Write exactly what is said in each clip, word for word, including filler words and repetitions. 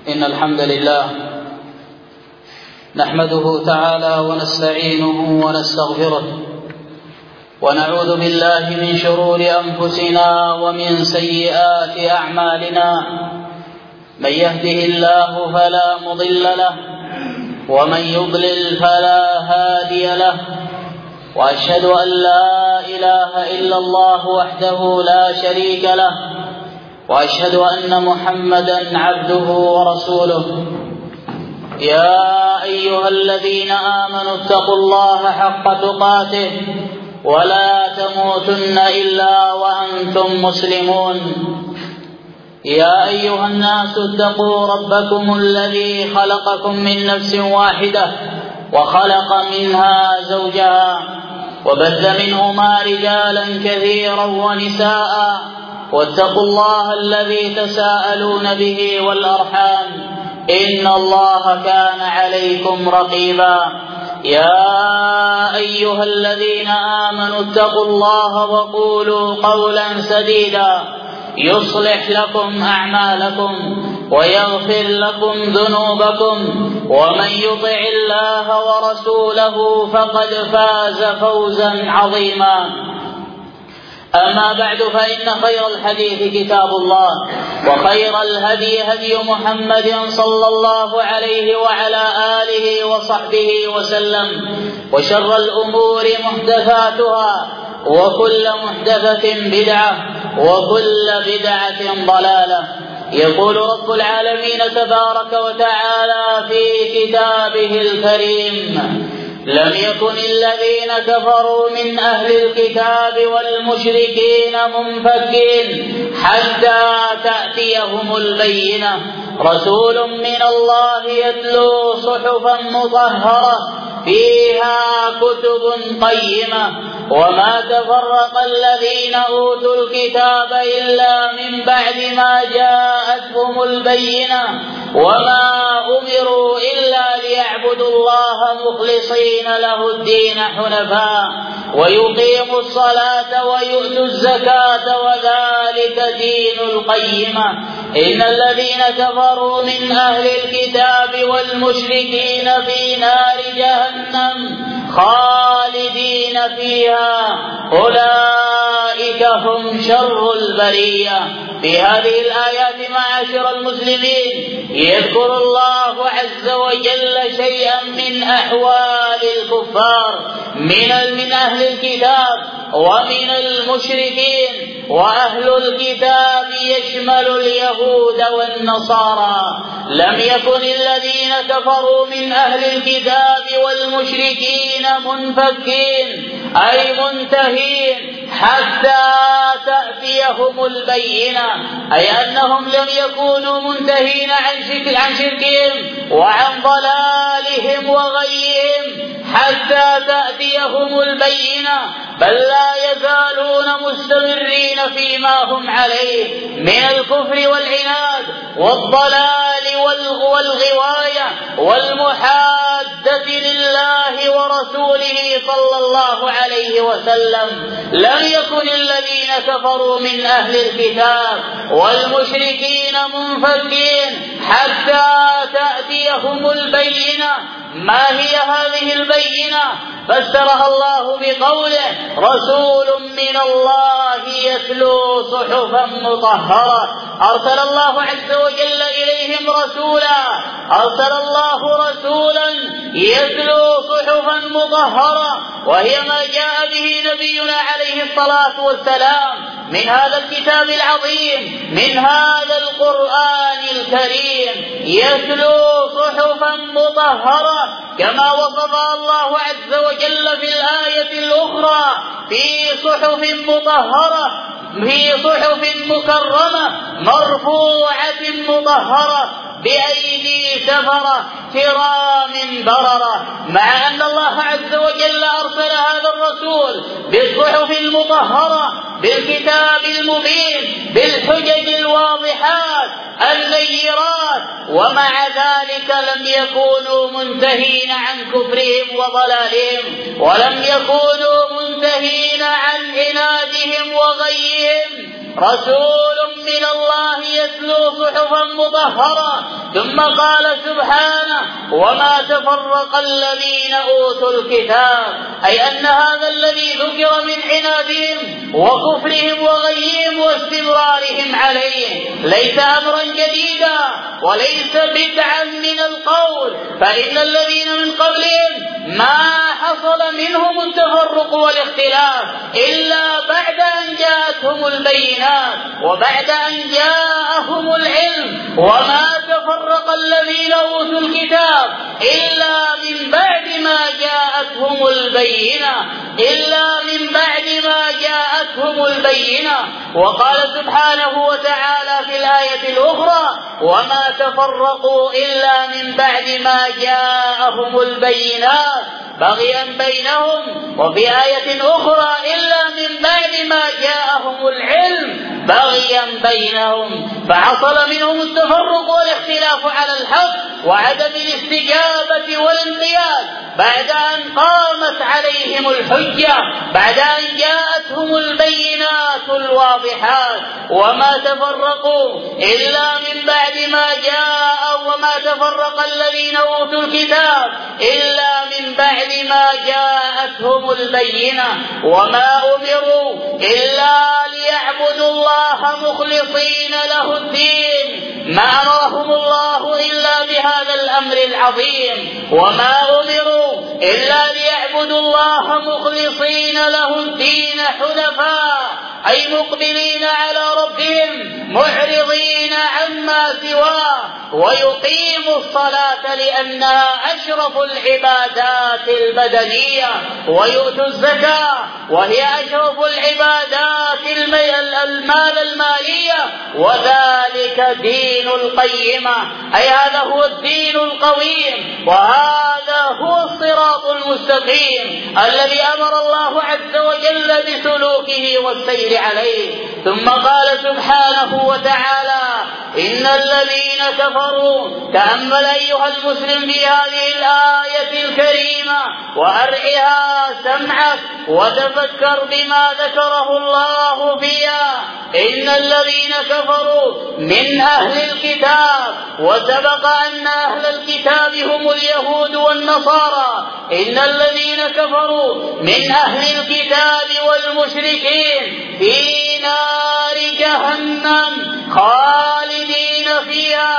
إن الحمد لله نحمده تعالى ونستعينه ونستغفره ونعوذ بالله من شرور أنفسنا ومن سيئات أعمالنا. من يهده الله فلا مضل له ومن يضلل فلا هادي له، وأشهد أن لا إله إلا الله وحده لا شريك له، وأشهد أن محمدا عبده ورسوله. يا أيها الذين آمنوا اتقوا الله حق تقاته ولا تموتن إلا وأنتم مسلمون. يا أيها الناس اتقوا ربكم الذي خلقكم من نفس واحدة وخلق منها زوجها وبث منهما رجالا كثيرا ونساء، واتقوا الله الذي تساءلون به والأرحام إن الله كان عليكم رقيبا. يا أيها الذين آمنوا اتقوا الله وقولوا قولا سديدا يصلح لكم أعمالكم ويغفر لكم ذنوبكم، ومن يطع الله ورسوله فقد فاز فوزا عظيما. أما بعد، فإن خير الحديث كتاب الله، وخير الهدي هدي محمد صلى الله عليه وعلى آله وصحبه وسلم، وشر الأمور محدثاتها، وكل محدثة بدعة، وكل بدعة ضلالة. يقول رب العالمين تبارك وتعالى في كتابه الكريم: لم يكن الذين كفروا من أهل الكتاب والمشركين منفكين حتى تأتيهم البينة، رسول من الله يتلو صحفا مطهرة فيها كتب قيمة، وما تفرق الذين أوتوا الكتاب إلا من بعد ما جاءتهم البينة، وما أمروا إلا ليعبدوا الله مخلصين له الدين حنفاء ويقيموا الصلاة ويؤتوا الزكاة وذلك دين القيمة. إن الذين كفروا من أهل الكتاب والمشركين في نار جهنم خالدين فيها أولئك هم شر البرية. في هذه الآيات معاشر المسلمين يذكر الله عز وجل شيئا من أحوال الكفار من من أهل الكتاب ومن المشركين. وأهل الكتاب يشمل اليهود والنصارى. لم يكن الذين كفروا من أهل الكتاب والمشركين منفكين أي منتهين حتى تأتيهم البينة، أي أنهم لم يكونوا منتهين عن شركهم وعن ضلالهم وغيهم حتى تأتيهم البينة، بل لا يزالون مستمرين فيما هم عليه من الكفر والعناد والضلال والغواية والمحادة لله ورسوله صلى الله عليه وسلم. لم يكن الذين كفروا من أهل الكتاب والمشركين منفكين حتى تأتيهم البينة. ما هي هذه البينة؟ فسرها الله بقوله: رسول من الله يتلو صحفا مطهرة. أرسل الله عز وجل إليهم رسولا، أرسل الله رسولا يتلو صحفا مطهرة، وهي ما جاء به نبينا عليه الصلاة والسلام من هذا الكتاب العظيم، من هذا القرآن الكريم، يتلو صحفا مطهرة كما وصفها الله عز وجل في الآية الأخرى: في صحف مطهرة، في صحف مكرمة مرفوعة مطهرة بأيدي سفرة كرام بررة. مع أن الله عز وجل أرسل هذا الرسول بالصحف المطهرة، بالكتاب المبين، بالحجج الواضحات النيرات، ومع ذلك لم يكونوا منتهين عن كفرهم وضلالهم، ولم يكونوا منتهين عن عنادهم وغيهم. رسول من الله يتلو صحفا مطهرة. ثم قال سبحانه: وما تفرق الذين أوتوا الكتاب، أي أن هذا الذي ذكر من عنادهم وكفرهم وغيهم واستمرارهم عليه ليس أمرا جديدا وليس بدعا من القول، فإن الذين من قبلهم ما حصل منهم التفرق والاختلاف إلا بعد أن جاءتهم البينات وبعد أن جاءهم العلم. وما تفرق الذين أوتوا الكتاب إلا من بعد ما جاءتهم البينة إلا من بعد ما جاءتهم البينة. وقال سبحانه وتعالى في الآية الأخرى: وما تفرقوا إلا من بعد ما جاءهم البينات بغيا بينهم. وفي آية أخرى: إلا من بعد ما جاءهم العلم بغيا بينهم. فحصل منهم التفرق والاختلاف على الحق وعدم الاستجابة والانقياد بعد أن قامت عليهم الحجة، بعد أن جاءتهم البينات الواضحات. وما تفرقوا إلا من بعد ما جاء وما تفرق الذين أوتوا الكتاب إلا من بعد ما جاءتهم البينة. وما أمروا إلا ليعبدوا الله مخلصين له الدين، ما أمرهم الله إلا بهذا الأمر العظيم. وما أمروا إلا ليعبدوا الله مخلصين له الدين حنفاء، أي مقبلين على ربهم معرضين عما سواه، ويقيموا الصلاة لأنها أشرف العبادات البدنية، ويؤتوا الزكاة وهي أشرف العبادات المال المالية، وذلك دين القيمة، أي هذا هو الدين القويم، وهذا هو الصراط المستقيم الذي أمر الله عز وجل بسلوكه والسير عليه. ثم قال سبحانه وتعالى: إن الذين كفروا، تأمل أيها المسلم في هذه الآية الكريمة وأرعها سمعك وتفكر بما ذكره الله فيها. إن الذين كفروا من أهل الكتاب، وسبق أن أهل الكتاب هم اليهود والنصارى. إن الذين كفروا من أهل الكتاب والمشركين في نار جهنم خالدين فيها،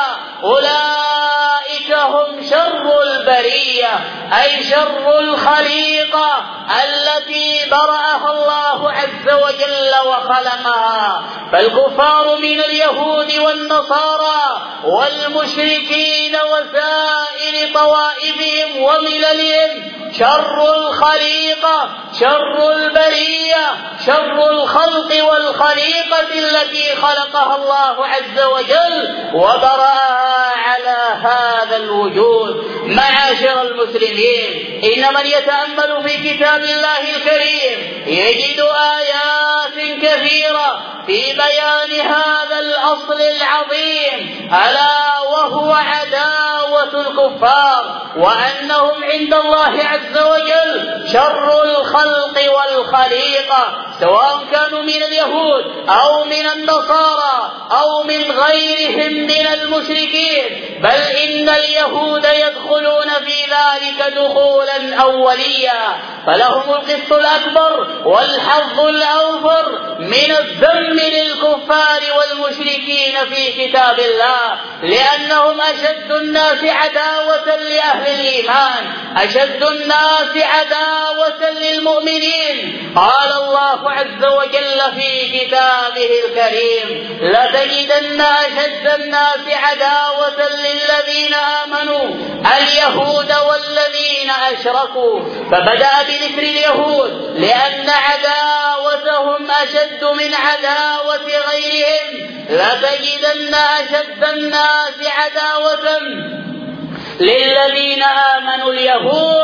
أولئك هم شر البرية، أي شر الخليقة التي برأها الله عز وجل وخلقها. فالكفار من اليهود والنصارى والمشركين وسائر طوائفهم ومللهم شر الخليقة، شر البرية، شر الخلق والخليقة التي خلقها الله عز وجل وبرأها على هذا الوجود. معاشر المسلمين، إن من يتأمل في كتاب الله الكريم يجد آيات كثيرة في بيان هذا الأصل العظيم، ألا وهو عداوة الكفار، وأنهم عند الله عز وجل شر الخلق والخليقة، سواء كانوا من اليهود أو من النصارى أو من غيرهم من المشركين، بل إن اليهود يدخلون في ذلك دخولا أوليا، فلهم القسط الأكبر والحظ الأوفر من الذم للكفار والمشركين في كتاب الله، لأنهم أشد الناس عداوة لأهل الإيمان، أشد الناس عداوة للمؤمنين. قال الله عز وجل في كتابه الكريم: لتجدن أشد الناس عداوة للذين آمنوا اليهود والذين أشركوا. فبدأ بذكر اليهود لأن عداوتهم أشد من عداوة غيرهم. لتجدن أشد الناس عداوة للذين آمنوا اليهود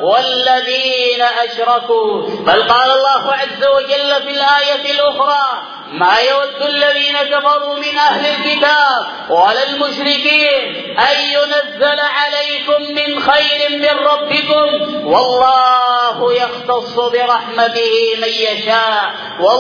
والذين أشركوا. بل قال الله عز وجل في الآية الأخرى: ما يود الذين كفروا من أهل الكتاب ولا المشركين أن ينزل عليكم من خير من ربكم والله يختص برحمته من يشاء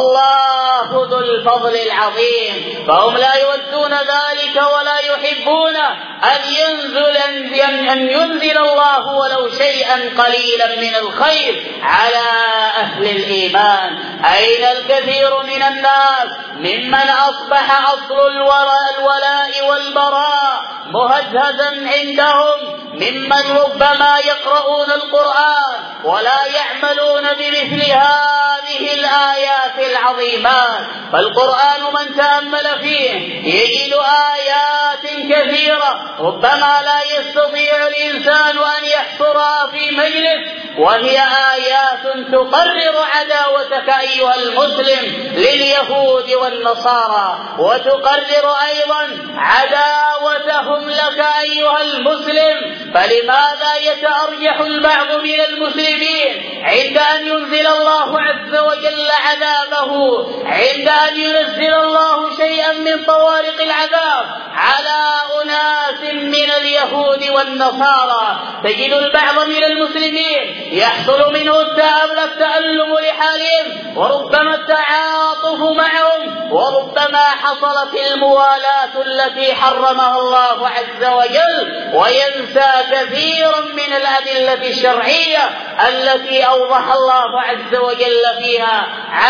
والله ذو الفضل العظيم. فهم لا يودون ذلك ولا يحبون أن ينزل, أن ينزل الله ولو شيئا قليلا من الخير على أهل الإيمان. أين الكثير من الناس ممن أصبح أصل الولاء والبراء مهزهزا عندهم، ممن ربما يقرؤون القرآن ولا يعملون بمثل هذه الآيات العظيمات. فالقرآن من تأمل فيه يجد آيات كثيرة ربما لا يستطيع الإنسان أن يحصرها في مجلس، وهي آيات تقرر عداوتك أيها المسلم لليهود والنصارى، وتقرر أيضا عداوتهم لك أيها المسلم. فلماذا يتأرجح البعض من المسلمين عند أن ينزل الله عز وجل عذابه، عند أن ينزل الله شيئا من طوارق العذاب على أناس من اليهود والنصارى؟ تجد البعض من المسلمين يحصل منه التألم لحالهم، وربما التعاطف معهم، وربما حصلت الموالاة التي حرمها الله عز وجل، وينسى كثيرا من الأدلة الشرعية التي أوضح الله عز وجل فيها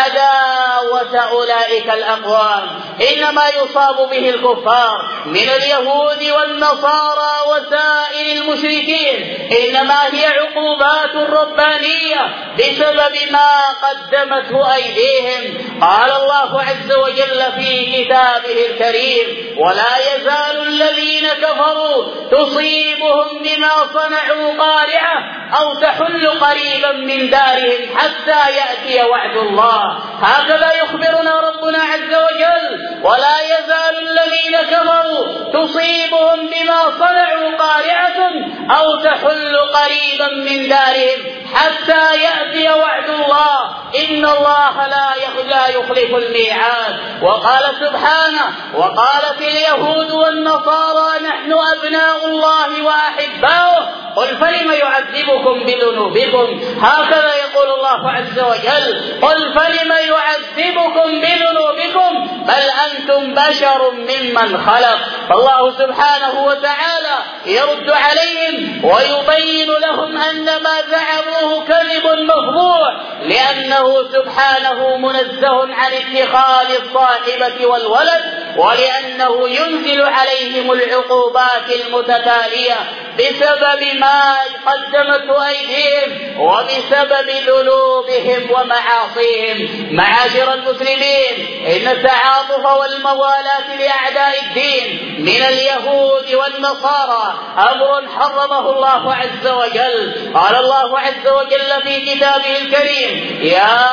عداوة أولئك الأقوام. إنما يصاب به الكفار من اليهود والنصارى وسائر المشركين إنما هي عقوبات ربانية بسبب ما قدمته أيديهم. قال الله عز وجل في كتابه الكريم: ولا يزال الذين كفروا تصيبهم بما صنعوا قارعة أو تحل قريبا من دارهم حتى يأتي وعد الله. هكذا يخبرنا ربنا عز وجل: ولا يزال الذين كفروا تصيبهم بما صنعوا قارعة أو تحل قريبا من دارهم حتى يأتي وعد الله إن الله لا يخلف الميعاد. وقال سبحانه: وقالت اليهود والنصارى نحن أبناء الله وأحباؤه قل فلم يعذبكم بذنوبكم. هكذا يقول الله عز وجل: قل فلم يعذبكم بذنوبكم بل أنتم بشر ممن خلق. فالله سبحانه وتعالى يرد عليهم ويبين لهم أن ما زعموه كذب مفضوح، لأنه سبحانه منزه عن اتخاذ الصاحبة والولد، ولأنه ينزل عليهم العقوبات المتتالية بسبب ما قدمته أيديهم وبسبب ذنوبهم ومعاصيهم. معاشر المسلمين، إن التعاطف والموالاة لأعداء الدين من اليهود والنصارى أمر حرمه الله عز وجل. قال الله عز وجل في كتابه الكريم: يا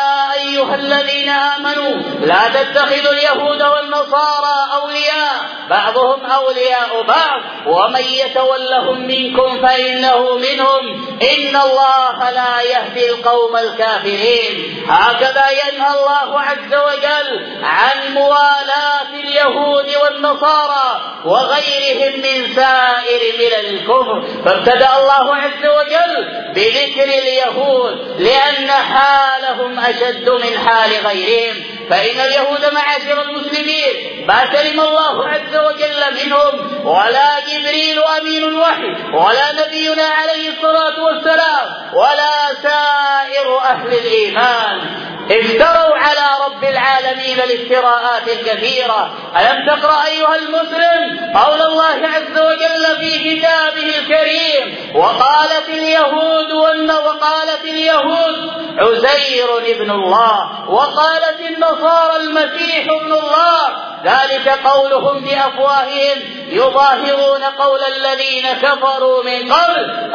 أيها الذين آمنوا لا تتخذوا اليهود والنصارى أولياء بعضهم أولياء بعض ومن يتولهم منكم فإنه منهم إن الله لا يهدي القوم الكافرين. هكذا ينهى الله عز وجل عن موالاة اليهود والنصارى وغيرهم من سائر ملل الكفر. فابتدأ الله عز وجل بذكر اليهود لأن حالهم أشد من حال غيرهم. فإن اليهود معاشر المسلمين ما سلم الله عز وجل منهم، ولا جبريل أمين الوحي ولا نبينا عليه الصلاة والسلام ولا سائر أهل الإيمان. افتروا على رب العالمين الافتراءات الكثيرة. ألم تقرأ أيها المسلم قول الله عز وجل في كتابه الكريم: وقالت اليهود وقالت اليهود عزير ابن الله وقالت النصارى المسيح ابن الله. ذلك قولهم بأفواههم يظاهرون قول الذين كفروا من قبل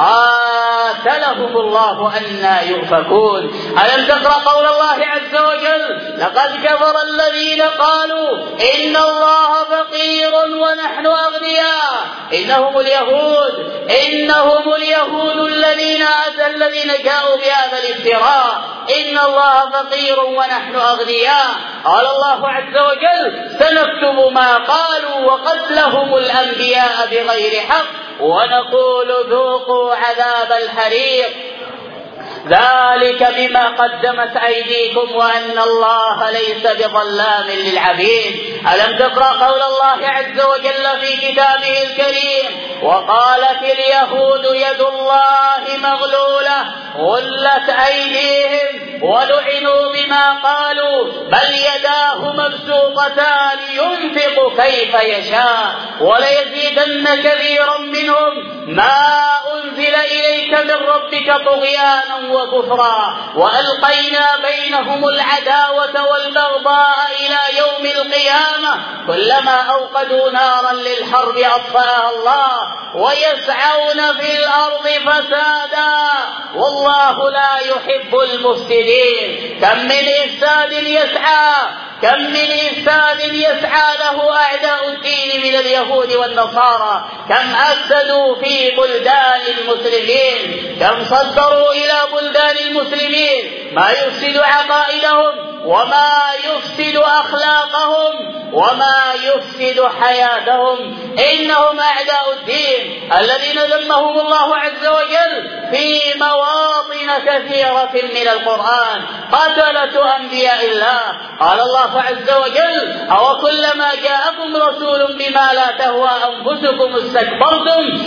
قاتلهم الله أنى يؤفكون. ألم تقرأ قول الله عز وجل: لقد كفر الذين قالوا إن الله فقير ونحن أغنياء إنهم اليهود إنهم اليهود الذين أتى الذين جاءوا بهذا الافتراء، إن الله فقير ونحن أغنياء. قال الله عز وجل: سنكتب ما قالوا وقتلهم الأنبياء بغير حق ونقول ذوقوا عذاب الحريق ذلك بما قدمت أيديكم وأن الله ليس بظلام للعبيد. ألم تقرأ قول الله عز وجل في كتابه الكريم: وقالت اليهود يد الله مغلولة غلت أيديهم ولعنوا بما قالوا بل يداه مبسوطتان ينفق كيف يشاء وليزيدن كثيرا منهم ما أنزل إليك من ربك طغيانا وكفرا وألقينا بينهم العداوة والبغضاء إلى يوم القيامة كلما أوقدوا نارا للحرب أطفأها الله ويسعون في الأرض فسادا والله لا يحب المفسدين. كم من إفساد يسعى كم من إفساد يسعى له أعداء الدين من اليهود والنصارى، كم أفسدوا في بلدان المسلمين، كم صدروا إلى بلدان المسلمين ما يفسد عقائدهم وما يفسد أخلاقهم وما يفسد حياتهم. إنهم أعداء الدين الذين ذمهم الله عز وجل في مواطن كثيرة من القرآن، قتلة أنبياء الله. قال الله عز وجل: أو كلما جاءكم رسول بما لا تهوى أنفسكم استكبرتم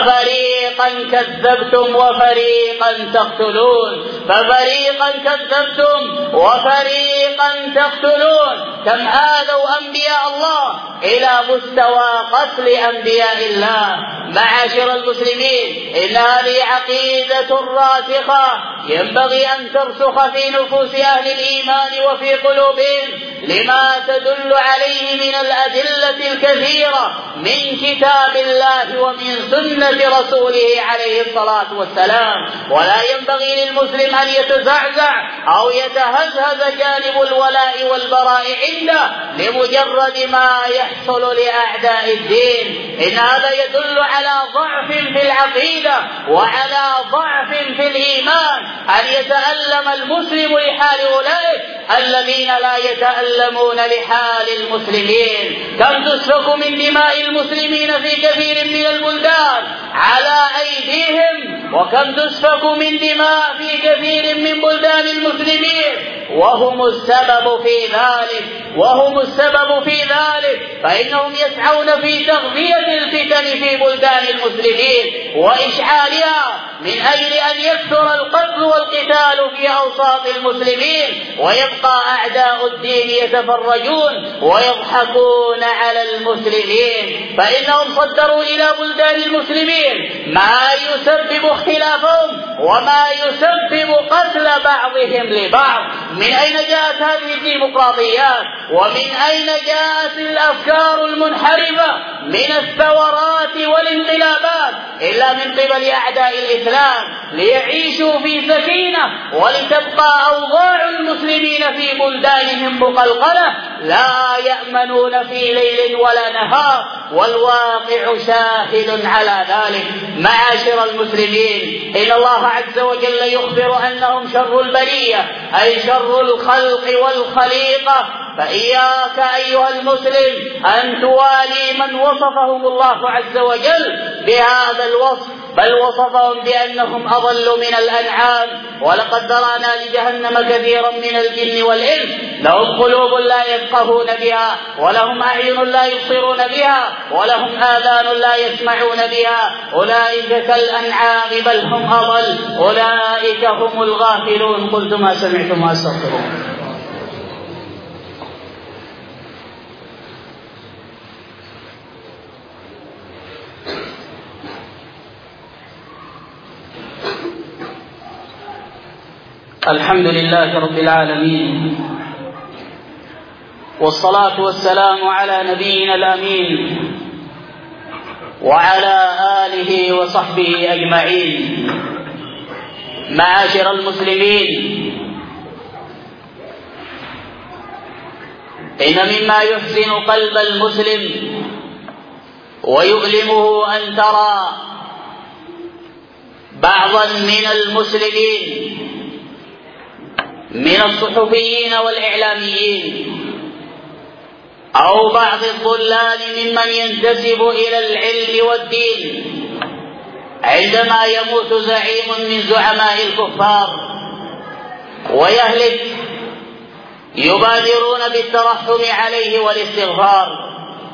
ففريقا كذبتم وفريقا تقتلون ففريقا كذبتم وفريقا تقتلون. كم آذوا أنبياء الله إلى مستوى قتل أنبياء الله. معاشر المسلمين، إن هذه عقيدة راسخة ينبغي أن ترسخ في نفوس أهل الإيمان وفي قلوبهم لما تدل عليه من الأدلة الكثيرة من كتاب الله ومن سنة رسوله عليه الصلاة والسلام. ولا ينبغي للمسلم أن يتزعزع أو يتهزهز جانب الولاء والبراء عنده لمجرد ما يحصل لأعداء الدين. إن هذا يدل على ضعف في العقيدة وعلى ضعف في الإيمان أن يتألم المسلم لحال أولئك الذين لا يتألمون لحال المسلمين. كم تسفك من دماء المسلمين في كثير من البلدان على أيديهم، وكم تسفك من دماء في كثير من بلدان المسلمين وهم السبب في ذلك وهم السبب في ذلك فإنهم يسعون في تغذية الفتن في بلدان المسلمين وإشعالها من أجل أن يكثر القتل والقتال في أوساط المسلمين ويبقى أعداء الدين يتفرجون ويضحكون على المسلمين. فإنهم صدروا إلى بلدان المسلمين ما يسبب اختلافهم وما يسبب قتل بعضهم لبعض. من أين جاءت هذه الديمقراطيات؟ ومن أين جاءت الأفكار المنحرفة من الثورات والانقلابات إلا من قبل أعداء الإسلام ليعيشوا في سكينة ولتبقى أوضاع المسلمين في بلدانهم مقلقلة لا يأمنون في ليل ولا نهار، والواقع شاهد على ذلك. معاشر المسلمين، إن الله عز وجل يخبر أنهم شر البرية أي شر الخلق والخليقة، فإياك أيها المسلم أن توالي من وصفهم الله عز وجل بهذا الوصف، بل وصفهم بأنهم أضل من الأنعام. ولقد ذرأنا لجهنم كثيرا من الجن والإنس لهم قلوب لا يفقهون بها ولهم أعين لا يبصرون بها ولهم آذان لا يسمعون بها أولئك كالأنعام بل هم أضل أولئك هم الغافلون. قلت ما سمعتم وأستغفرون. الحمد لله رب العالمين، والصلاة والسلام على نبينا الأمين وعلى آله وصحبه أجمعين. معاشر المسلمين، إن مما يحزن قلب المسلم ويؤلمه أن ترى بعضا من المسلمين من الصحفيين والإعلاميين أو بعض الضلال ممن ينتسب إلى العلم والدين عندما يموت زعيم من زعماء الكفار ويهلك يبادرون بالترحم عليه والاستغفار،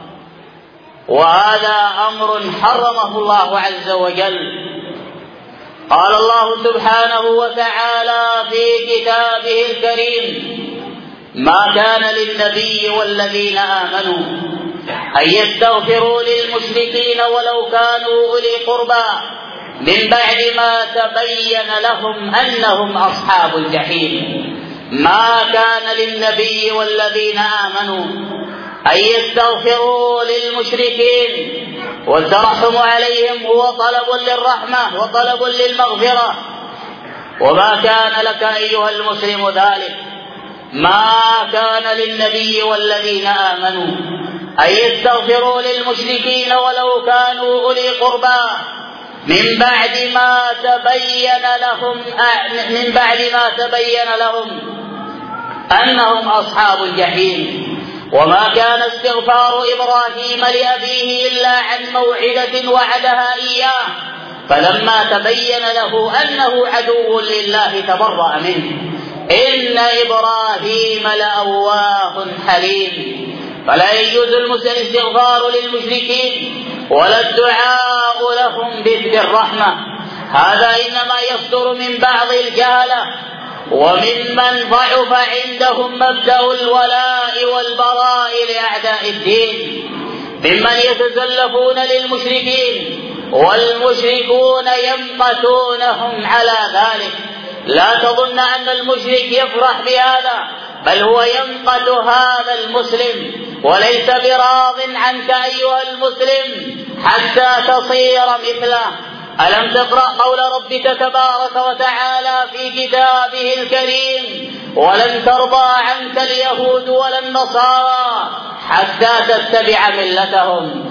وهذا أمر حرمه الله عز وجل. قال الله سبحانه وتعالى في كتابه الكريم: ما كان للنبي والذين آمنوا أن يستغفروا للمشركين ولو كانوا أولي قربى من بعد ما تبين لهم أنهم أصحاب الجحيم. ما كان للنبي والذين آمنوا أن يستغفروا للمشركين، والترحم عليهم هو طلب للرحمة وطلب للمغفرة، وما كان لك أيها المسلم ذلك. ما كان للنبي والذين آمنوا أن يستغفروا للمشركين ولو كانوا أولي قربى من بعد ما تبين لهم من بعد ما تبين لهم أنهم أصحاب الجحيم. وما كان استغفار إبراهيم لأبيه إلا عن موعدة وعدها إياه، فلما تبين له أنه عدو لله تبرأ منه، إن إبراهيم لأواه حليم. فلا يجوز الاستغفار للمشركين ولا الدعاء لهم بالرحمة، هذا إنما يصدر من بعض الجهلة وممن ضعف عندهم مبدأ الولاء والبراء لأعداء الدين، ممن يتزلفون للمشركين والمشركون يمقتونهم على ذلك. لا تظن أن المشرك يفرح بهذا، بل هو يمقت هذا المسلم وليس براض عنك أيها المسلم حتى تصير مثله. ألم تقرأ قول ربك تبارك وتعالى في كتابه الكريم: ولن ترضى عنك اليهود ولا النصارى حتى تتبع ملتهم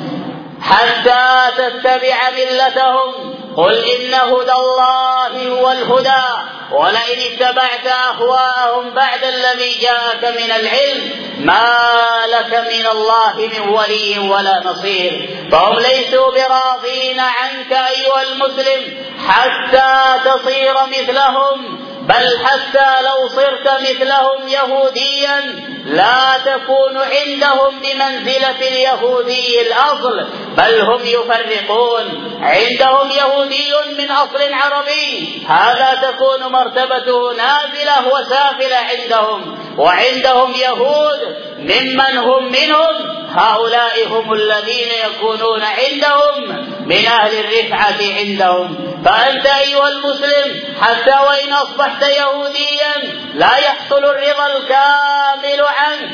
حتى تتبع ملتهم قل إن هدى الله هو الهدى ولئن اتبعت أهواءهم بعد الذي جاءك من العلم ما لك من الله من ولي ولا نصير. فهم ليسوا براضين عنك أيها المسلم حتى تصير مثلهم، بل حتى لو صرت مثلهم يهوديا لا تكون عندهم بمنزلة اليهودي الأصل، بل هم يفرقون. عندهم يهودي من أصل عربي، هذا تكون مرتبته نازلة وسافلة عندهم، وعندهم يهود ممن هم منهم، هؤلاء هم الذين يكونون عندهم من أهل الرفعة عندهم. فأنت أيها المسلم حتى وإن أصبحت يهوديا لا يحصل الرضا الكامل عنك،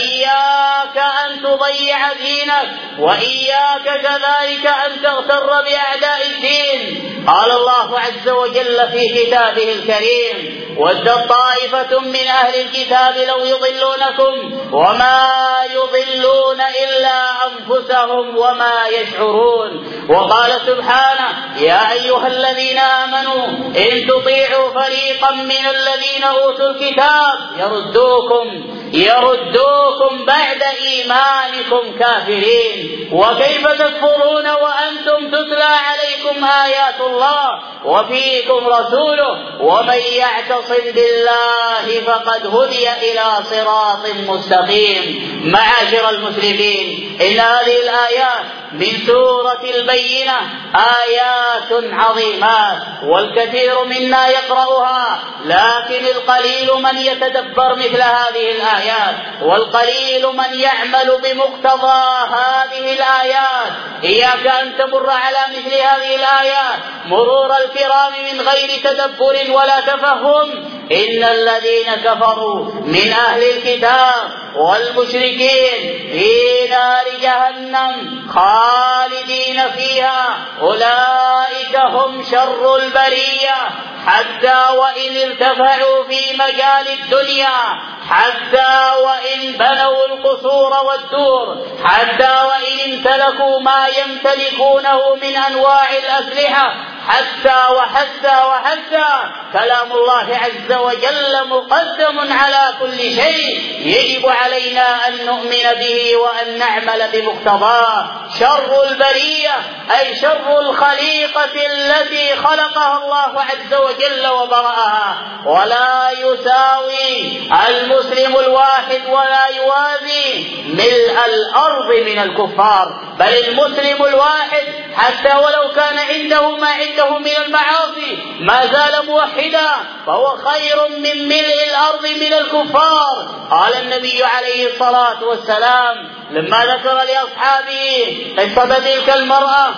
فإياك أن تضيع دينك، وإياك كذلك أن تغتر بأعداء الدين. قال الله عز وجل في كتابه الكريم: ودت طائفة من أهل الكتاب لو يضلونكم وما يضلون إلا أنفسهم وما يشعرون. وقال سبحانه: يا أيها الذين آمنوا إن تطيعوا فريقا من الذين أوتوا الكتاب يردوكم يردوكم بعد إيمانكم كافرين، وكيف تكفرون وأنتم تتلى عليكم آيات الله وفيكم رسوله ومن يعتصم بالله فقد هدي إلى صراط مستقيم. معاشر المسلمين، إن هذه الآيات من سورة البينة آيات عظيمات، والكثير منا يقرأها، لكن القليل من يتدبر مثل هذه الآيات، والقليل من يعمل بمقتضى هذه الآيات. إياك أن تمر على مثل هذه الآيات مرور الكرام من غير تدبر ولا تفهم. إن الذين كفروا من أهل الكتاب والمشركين في نار جهنم خالدين فيها أولئك أولئك هم شر البرية، حتى وإن ارتفعوا في مجال الدنيا، حتى وإن بنوا القصور والدور، حتى وإن امتلكوا ما يمتلكونه من أنواع الأسلحة، حتى وحتى وحتى كلام الله عز وجل مقدم على كل شيء، يجب علينا أن نؤمن به وأن نعمل بمقتضاه. شر البرية أي شر الخليقة التي خلقها الله عز وجل وبرأها، ولا يساوي المسلم الواحد ولا يوازي ملء الأرض من الكفار، بل المسلم الواحد حتى ولو كان عنده ما عنده من المعاصي ما زال موحدا فهو خير من ملء الأرض من الكفار. قال النبي عليه الصلاة والسلام لما ذكر لأصحابه قصة تلك المرأة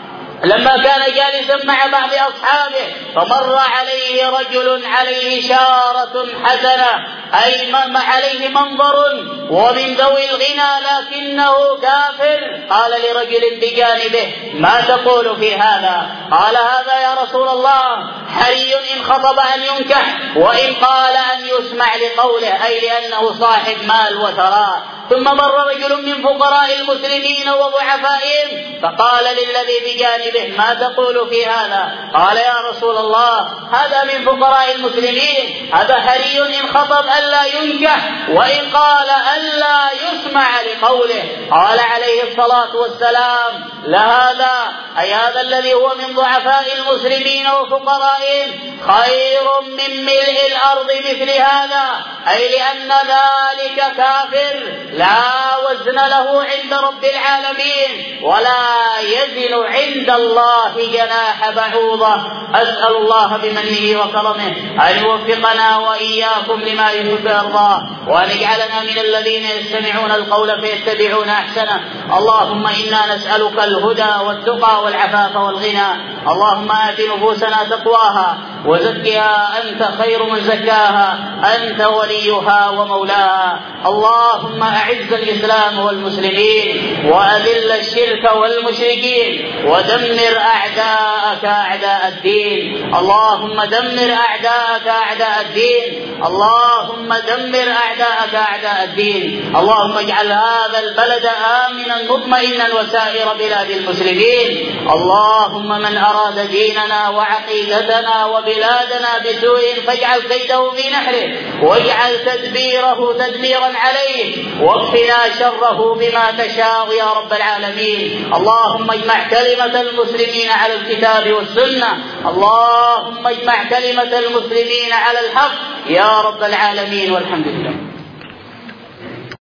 لما كان جالسا مع بعض أصحابه فمر عليه رجل عليه شارة حسنة، أي عليه منظر ومن ذوي الغنى لكنه كافر. قال لرجل بجانبه ما تقول في هذا؟ قال هذا يا رسول الله حري إن خطب أن ينكح وإن قال أن يسمع لقوله، أي لأنه صاحب مال وثراء. ثم مر رجل من فقراء المسلمين وضعفائهم فقال للذي بجانبه ما تقول في هذا؟ قال يا رسول الله هذا من فقراء المسلمين، هذا حري إن خطب ألا ينكح وإن قال ألا يسمع لقوله. قال عليه الصلاة والسلام لهذا أي هذا الذي هو من ضعفاء المسلمين وفقرائهم خير من ملء الأرض مثل هذا، أي لأن ذلك كافر لا وزن له عند رب العالمين ولا يزن عند الله جناح بعوضة. أسأل الله بمنه وكرمه أن يوفقنا وإياكم لما يحب ويرضى، وأن يجعلنا من الذين يستمعون القول فيتبعون أحسنه. اللهم إنا نسألك الهدى والتقى والعفاف والغنى. اللهم آت نفوسنا تقواها وزكها أنت خير من زكاها، أنت وليها ومولاها. اللهم أعز الإسلام والمسلمين وأذل الشرك والمشركين ودمر أعداءك أعداء الدين. اللهم دمر أعداءك أعداء الدين، اللهم دمر أعداءك أعداء الدين. اللهم اجعل هذا البلد آمنا مطمئنا وسائر بلاد المسلمين. اللهم من أراد ديننا وعقيدتنا وبلادنا بسوء فاجعل كيده في نحره واجعل تدبيره تدميرا عليه واكفنا شره بما تشاء يا رب العالمين. اللهم اجمع كلمة المسلمين على الكتاب والسنة، اللهم اجمع كلمة المسلمين على الحق يا رب العالمين، والحمد لله.